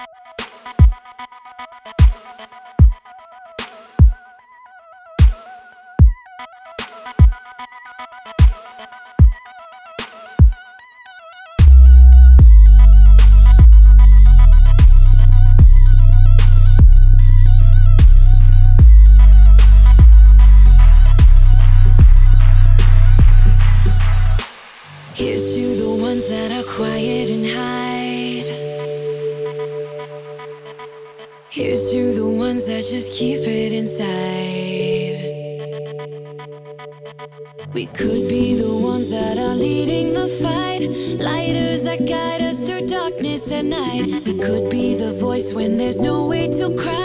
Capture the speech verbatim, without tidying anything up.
Here's to the ones that are quiet and hide. Here's to the ones that just keep it inside. We could be the ones that are leading the fight, lighters that guide us through darkness at night. We could be the voice when there's no way to cry.